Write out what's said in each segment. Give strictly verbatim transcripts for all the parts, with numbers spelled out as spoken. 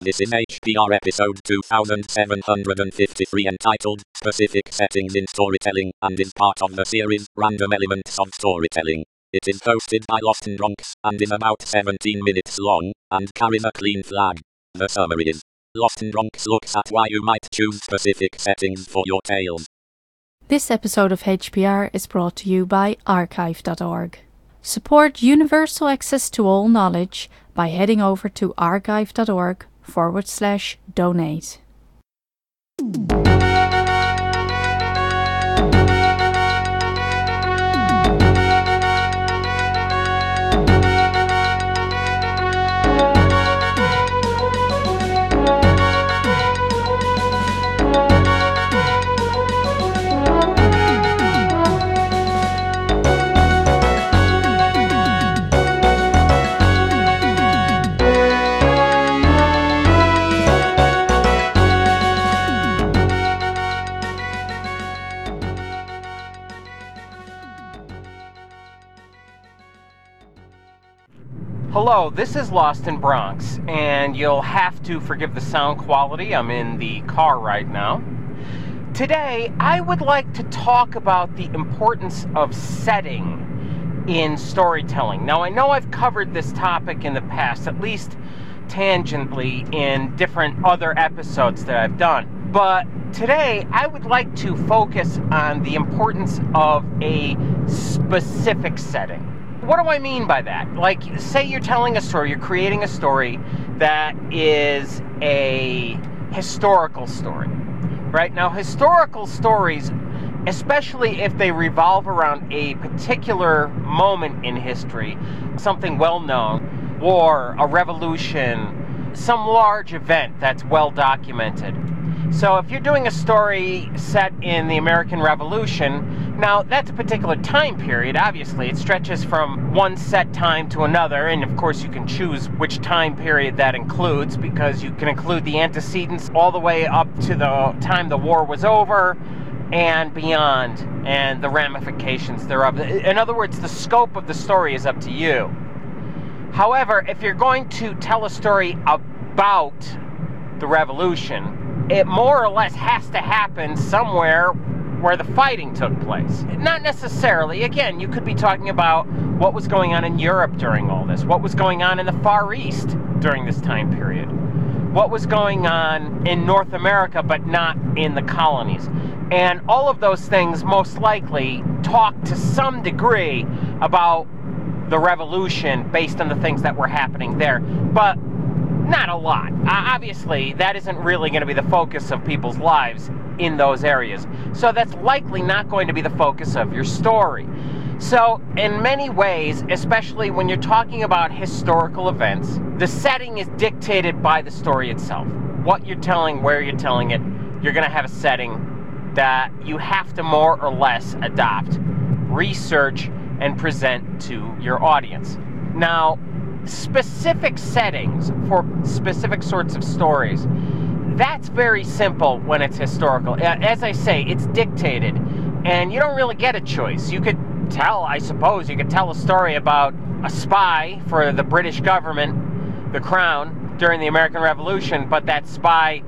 This is H P R episode two thousand seven hundred fifty-three entitled Specific Settings in Storytelling and is part of the series Random Elements of Storytelling. It is hosted by Lost and Drunks and is about seventeen minutes long and carries a clean flag. The summary is: Lost and Drunks looks at why you might choose specific settings for your tales. This episode of H P R is brought to you by archive dot org. Support universal access to all knowledge by heading over to archive dot org forward slash donate. Hello, this is Lost in Bronx, and you'll have to forgive the sound quality. I'm in the car right now. Today, I would like to talk about the importance of setting in storytelling. Now, I know I've covered this topic in the past, at least tangentially in different other episodes that I've done. But today, I would like to focus on the importance of a specific setting. What do I mean by that? Like, say you're telling a story, you're creating a story that is a historical story, right? Now, historical stories, especially if they revolve around a particular moment in history, something well-known, war, a revolution, some large event that's well documented. So if you're doing a story set in the American Revolution, now that's a particular time period, obviously. It stretches from one set time to another, and of course you can choose which time period that includes, because you can include the antecedents all the way up to the time the war was over and beyond, and the ramifications thereof. In other words, the scope of the story is up to you. However, if you're going to tell a story about the revolution, it more or less has to happen somewhere where the fighting took place. Not necessarily. Again, you could be talking about what was going on in Europe during all this, what was going on in the Far East during this time period, what was going on in North America but not in the colonies. And all of those things most likely talk to some degree about the revolution based on the things that were happening there. But not a lot. Uh, obviously, that isn't really going to be the focus of people's lives in those areas. So that's likely not going to be the focus of your story. So in many ways, especially when you're talking about historical events, the setting is dictated by the story itself. What you're telling, where you're telling it, you're going to have a setting that you have to more or less adopt, research, and present to your audience. Now, specific settings for specific sorts of stories, that's very simple when it's historical. As I say, it's dictated, and you don't really get a choice. You could tell, I suppose, you could tell a story about a spy for the British government, the Crown, during the American Revolution, but that spy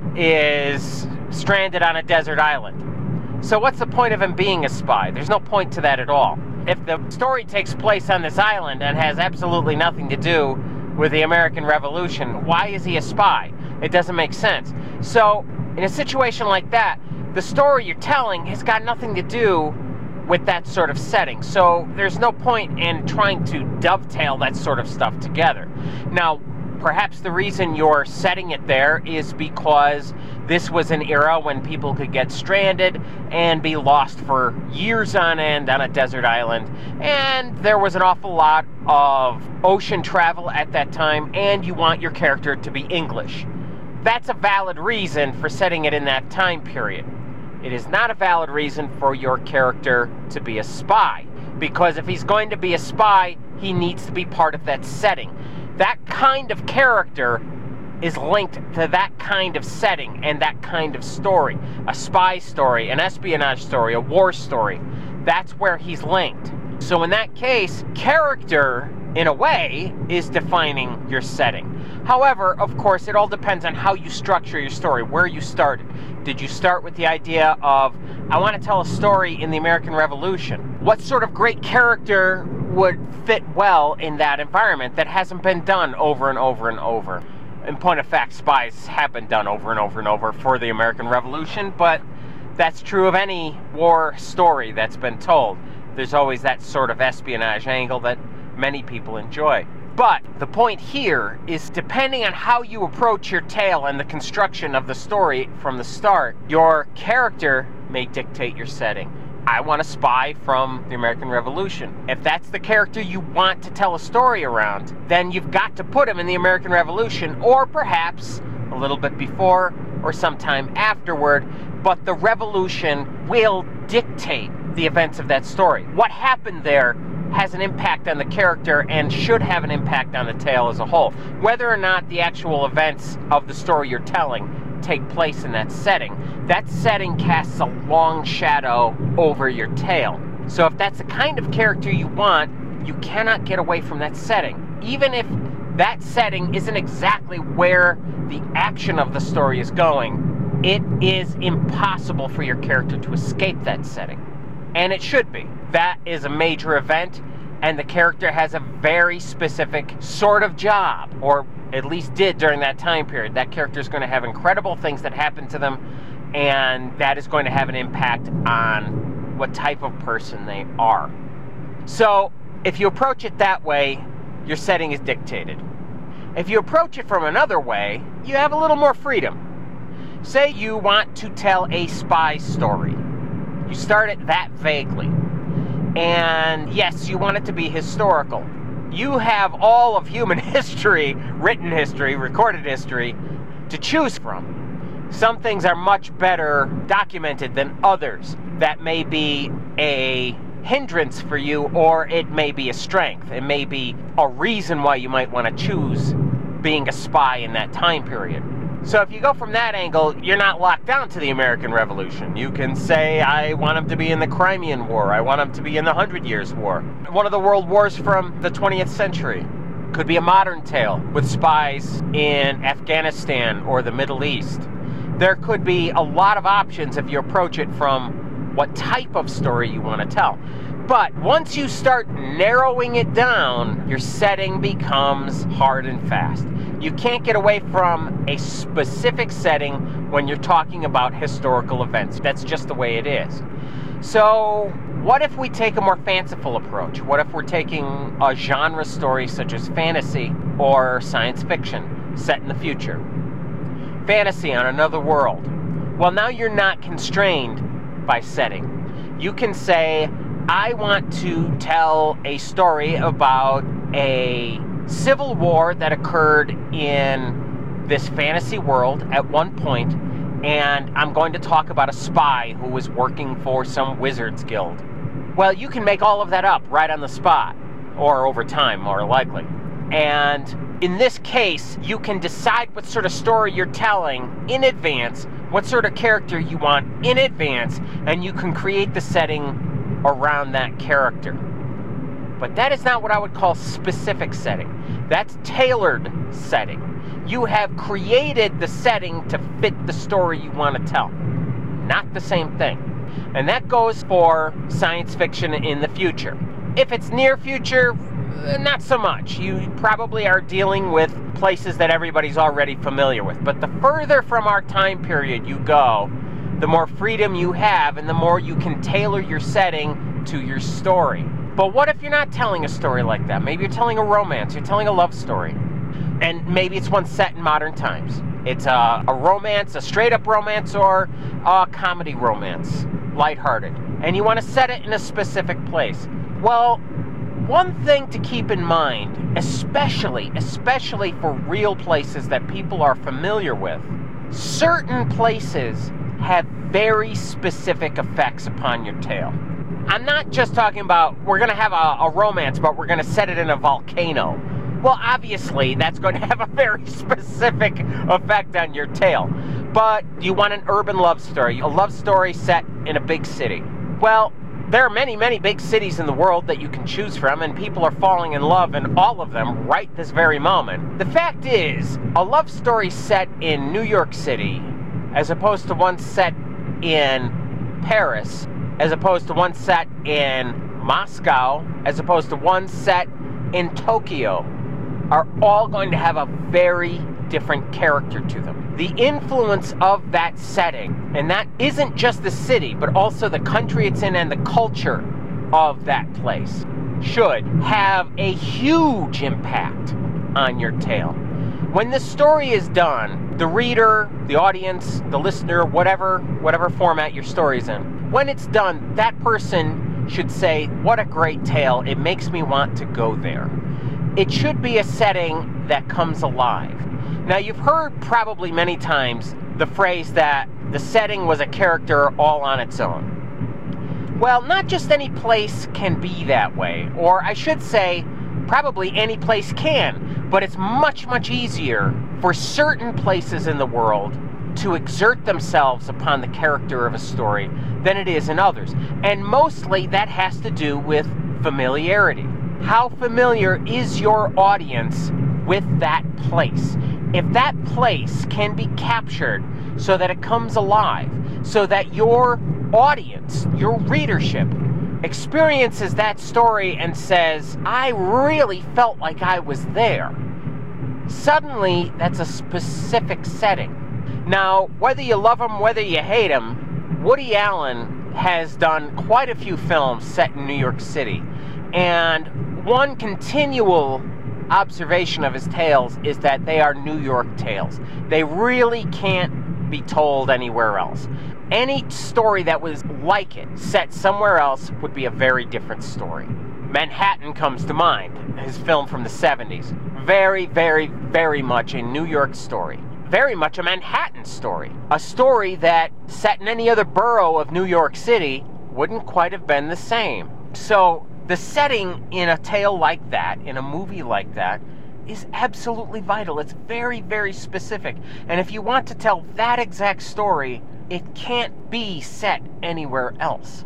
is stranded on a desert island. So what's the point of him being a spy? There's no point to that at all. If the story takes place on this island and has absolutely nothing to do with the American Revolution, why is he a spy? It doesn't make sense. So, in a situation like that, the story you're telling has got nothing to do with that sort of setting. So, there's no point in trying to dovetail that sort of stuff together. Now, perhaps the reason you're setting it there is because this was an era when people could get stranded and be lost for years on end on a desert island, and there was an awful lot of ocean travel at that time, and you want your character to be English. That's a valid reason for setting it in that time period. It is not a valid reason for your character to be a spy, because if he's going to be a spy, he needs to be part of that setting. That kind of character is linked to that kind of setting and that kind of story. A spy story, an espionage story, a war story. That's where he's linked. So in that case, character, in a way, is defining your setting. However, of course, it all depends on how you structure your story, where you started. Did you start with the idea of, I want to tell a story in the American Revolution? What sort of great character would fit well in that environment that hasn't been done over and over and over? In point of fact, spies have been done over and over and over for the American Revolution, but that's true of any war story that's been told. There's always that sort of espionage angle that many people enjoy. But the point here is, depending on how you approach your tale and the construction of the story from the start, your character may dictate your setting. I want a spy from the American Revolution. If that's the character you want to tell a story around, then you've got to put him in the American Revolution, or perhaps a little bit before or sometime afterward, but the revolution will dictate the events of that story. What happened there has an impact on the character and should have an impact on the tale as a whole. Whether or not the actual events of the story you're telling take place in that setting, that setting casts a long shadow over your tale. So if that's the kind of character you want, you cannot get away from that setting. Even if that setting isn't exactly where the action of the story is going, it is impossible for your character to escape that setting. And it should be. That is a major event, and the character has a very specific sort of job, or at least did during that time period. That character is going to have incredible things that happen to them, and that is going to have an impact on what type of person they are. So, if you approach it that way, your setting is dictated. If you approach it from another way, you have a little more freedom. Say you want to tell a spy story. You start it that vaguely. And yes, you want it to be historical. You have all of human history, written history, recorded history, to choose from. Some things are much better documented than others. That may be a hindrance for you, or it may be a strength. It may be a reason why you might want to choose being a spy in that time period. So if you go from that angle, you're not locked down to the American Revolution. You can say, I want him to be in the Crimean War. I want him to be in the Hundred Years' War. One of the world wars from the twentieth century. Could be a modern tale with spies in Afghanistan or the Middle East. There could be a lot of options if you approach it from what type of story you want to tell. But once you start narrowing it down, your setting becomes hard and fast. You can't get away from a specific setting when you're talking about historical events. That's just the way it is. So, what if we take a more fanciful approach? What if we're taking a genre story such as fantasy or science fiction set in the future? Fantasy on another world. Well, now you're not constrained by setting. You can say, I want to tell a story about a civil war that occurred in this fantasy world at one point, and I'm going to talk about a spy who was working for some wizards guild. Well, you can make all of that up right on the spot, or over time, more likely. And in this case, you can decide what sort of story you're telling in advance, what sort of character you want in advance, and you can create the setting around that character. But that is not what I would call specific setting. That's tailored setting. You have created the setting to fit the story you want to tell. Not the same thing. And that goes for science fiction in the future. If it's near future, not so much. You probably are dealing with places that everybody's already familiar with. But the further from our time period you go, the more freedom you have and the more you can tailor your setting to your story. But what if you're not telling a story like that? Maybe you're telling a romance, you're telling a love story. And maybe it's one set in modern times. It's a, a romance, a straight-up romance, or a comedy romance, lighthearted. And you want to set it in a specific place. Well, one thing to keep in mind, especially, especially for real places that people are familiar with, certain places have very specific effects upon your tale. I'm not just talking about, we're going to have a, a romance, but we're going to set it in a volcano. Well, obviously, that's going to have a very specific effect on your tale. But you want an urban love story, a love story set in a big city. Well, There are many, many big cities in the world that you can choose from, and people are falling in love in all of them right this very moment. The fact is, a love story set in New York City, as opposed to one set in Paris, as opposed to one set in Moscow, as opposed to one set in Tokyo, are all going to have a very different character to them. The influence of that setting, and that isn't just the city, but also the country it's in and the culture of that place, should have a huge impact on your tale. When the story is done, the reader, the audience, the listener, whatever, whatever format your story's in, when it's done, that person should say, what a great tale, it makes me want to go there. It should be a setting that comes alive. Now, you've heard probably many times the phrase that the setting was a character all on its own. Well, not just any place can be that way, or I should say, probably any place can, but it's much, much easier for certain places in the world to exert themselves upon the character of a story than it is in others. And mostly that has to do with familiarity. How familiar is your audience with that place? If that place can be captured so that it comes alive, so that your audience, your readership, experiences that story and says, I really felt like I was there, suddenly that's a specific setting. Now, whether you love him, whether you hate him, Woody Allen has done quite a few films set in New York City, and one continual observation of his tales is that they are New York tales. They really can't be told anywhere else. Any story that was like it, set somewhere else, would be a very different story. Manhattan comes to mind, his film from the seventies. Very, very, very much a New York story. Very much a Manhattan story. A story that, set in any other borough of New York City, wouldn't quite have been the same. So, the setting in a tale like that, in a movie like that, is absolutely vital. It's very, very specific. And if you want to tell that exact story, it can't be set anywhere else.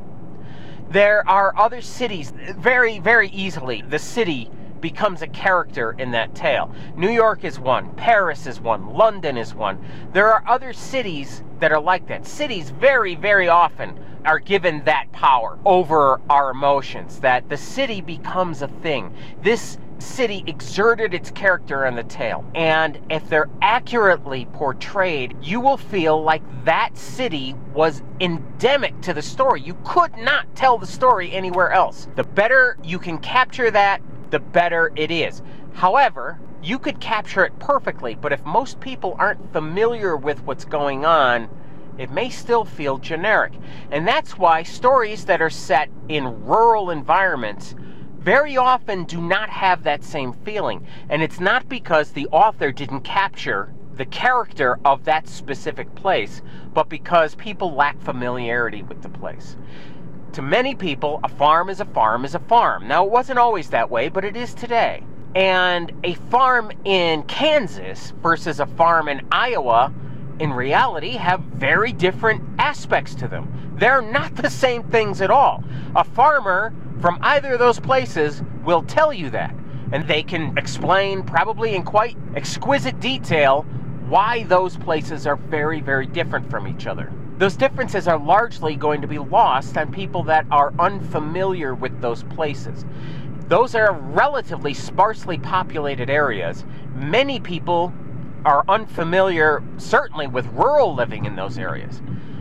There are other cities, very, very easily, the city becomes a character in that tale. New York is one, Paris is one, London is one. There are other cities that are like that. Cities very, very often are given that power over our emotions, that the city becomes a thing. This city exerted its character in the tale, and if they're accurately portrayed, you will feel like that city was endemic to the story. You could not tell the story anywhere else. The better you can capture that, the better it is. However, you could capture it perfectly, but if most people aren't familiar with what's going on, it may still feel generic. And that's why stories that are set in rural environments very often do not have that same feeling. And it's not because the author didn't capture the character of that specific place, but because people lack familiarity with the place. To many people, a farm is a farm is a farm. Now, it wasn't always that way, but it is today. And a farm in Kansas versus a farm in Iowa, in reality, have very different aspects to them. They're not the same things at all. A farmer from either of those places will tell you that. And they can explain, probably in quite exquisite detail, why those places are very, very different from each other. Those differences are largely going to be lost on people that are unfamiliar with those places. Those are relatively sparsely populated areas. Many people are unfamiliar, certainly, with rural living in those areas.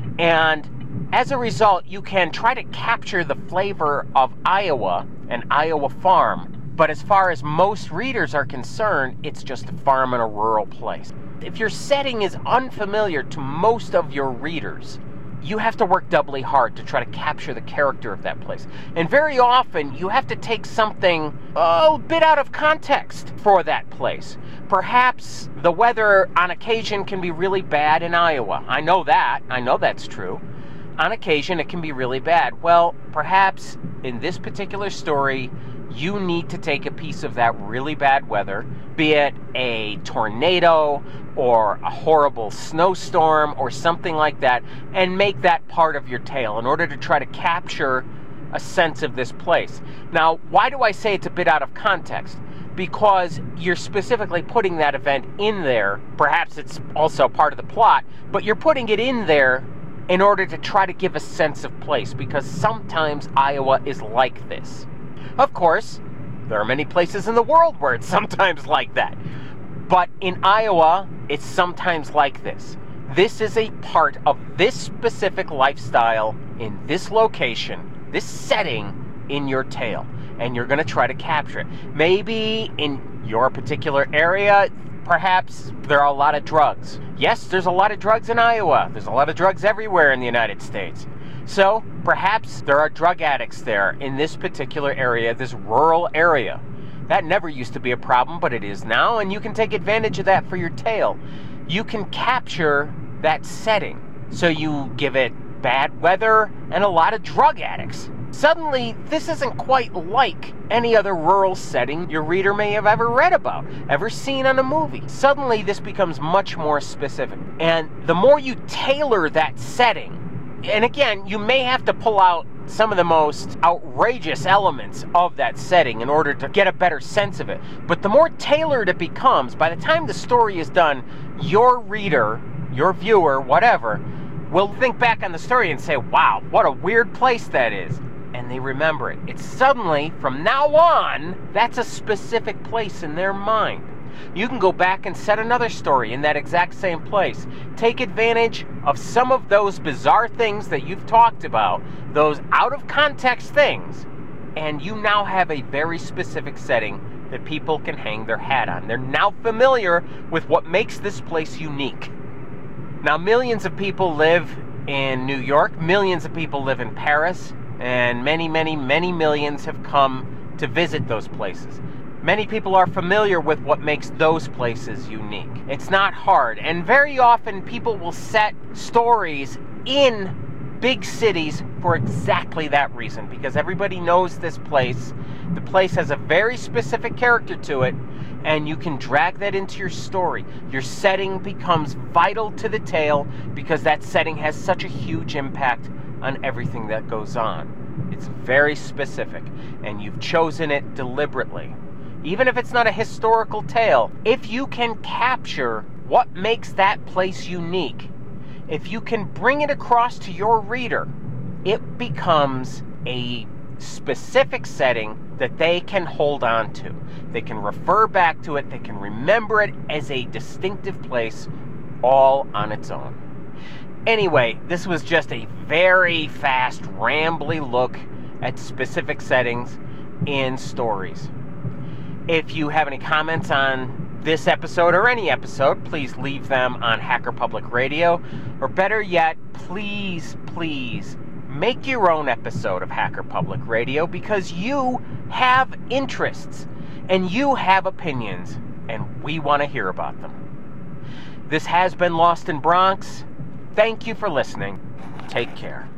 And as a result, you can try to capture the flavor of Iowa, an Iowa farm, but as far as most readers are concerned, it's just a farm in a rural place. If your setting is unfamiliar to most of your readers, you have to work doubly hard to try to capture the character of that place. And very often, you have to take something a bit out of context for that place. Perhaps the weather on occasion can be really bad in Iowa. I know that. I know that's true. On occasion, it can be really bad. Well, perhaps in this particular story, you need to take a piece of that really bad weather, be it a tornado or a horrible snowstorm or something like that, and make that part of your tale in order to try to capture a sense of this place. Now, why do I say it's a bit out of context? Because you're specifically putting that event in there. Perhaps it's also part of the plot, but you're putting it in there in order to try to give a sense of place, because sometimes Iowa is like this. Of course, there are many places in the world where it's sometimes like that. But in Iowa, it's sometimes like this. This is a part of this specific lifestyle in this location, this setting in your tale. And you're going to try to capture it. Maybe in your particular area, perhaps there are a lot of drugs. Yes, there's a lot of drugs in Iowa. There's a lot of drugs everywhere in the United States. So perhaps there are drug addicts there in this particular area, this rural area. That never used to be a problem, but it is now, and you can take advantage of that for your tale. You can capture that setting. So you give it bad weather and a lot of drug addicts. Suddenly, this isn't quite like any other rural setting your reader may have ever read about, ever seen on a movie. Suddenly, this becomes much more specific. And the more you tailor that setting, and again, you may have to pull out some of the most outrageous elements of that setting in order to get a better sense of it. But the more tailored it becomes, by the time the story is done, your reader, your viewer, whatever, will think back on the story and say, wow, what a weird place that is. And they remember it. It's suddenly, from now on, that's a specific place in their mind. You can go back and set another story in that exact same place. Take advantage of some of those bizarre things that you've talked about, those out-of-context things, and you now have a very specific setting that people can hang their hat on. They're now familiar with what makes this place unique. Now, millions of people live in New York. Millions of people live in Paris. And many, many, many millions have come to visit those places. Many people are familiar with what makes those places unique. It's not hard. And very often people will set stories in big cities for exactly that reason. Because everybody knows this place. The place has a very specific character to it. And you can drag that into your story. Your setting becomes vital to the tale because that setting has such a huge impact on everything that goes on. It's very specific, and you've chosen it deliberately. Even if it's not a historical tale, if you can capture what makes that place unique, if you can bring it across to your reader, it becomes a specific setting that they can hold on to. They can refer back to it, they can remember it as a distinctive place all on its own. Anyway, this was just a very fast, rambly look at specific settings in stories. If you have any comments on this episode or any episode, please leave them on Hacker Public Radio. Or better yet, please, please make your own episode of Hacker Public Radio, because you have interests and you have opinions, and we want to hear about them. This has been Lost in Bronx. Thank you for listening. Take care.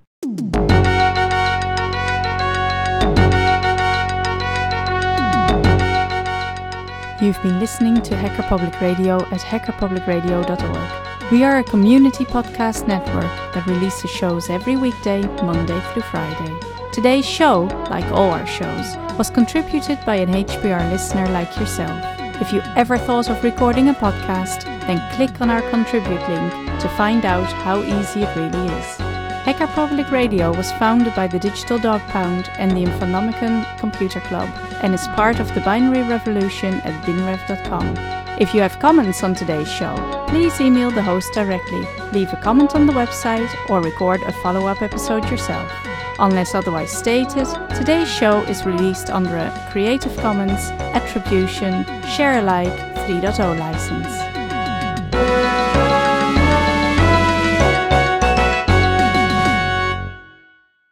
You've been listening to Hacker Public Radio at hacker public radio dot org. We are a community podcast network that releases shows every weekday, Monday through Friday. Today's show, like all our shows, was contributed by an H P R listener like yourself. If you ever thought of recording a podcast, then click on our contribute link to find out how easy it really is. Hacker Public Radio was founded by the Digital Dog Pound and the Infonomicon Computer Club and is part of the Binary Revolution at binrev dot com. If you have comments on today's show, please email the host directly, leave a comment on the website, or record a follow-up episode yourself. Unless otherwise stated, today's show is released under a Creative Commons Attribution Share Alike three point oh license.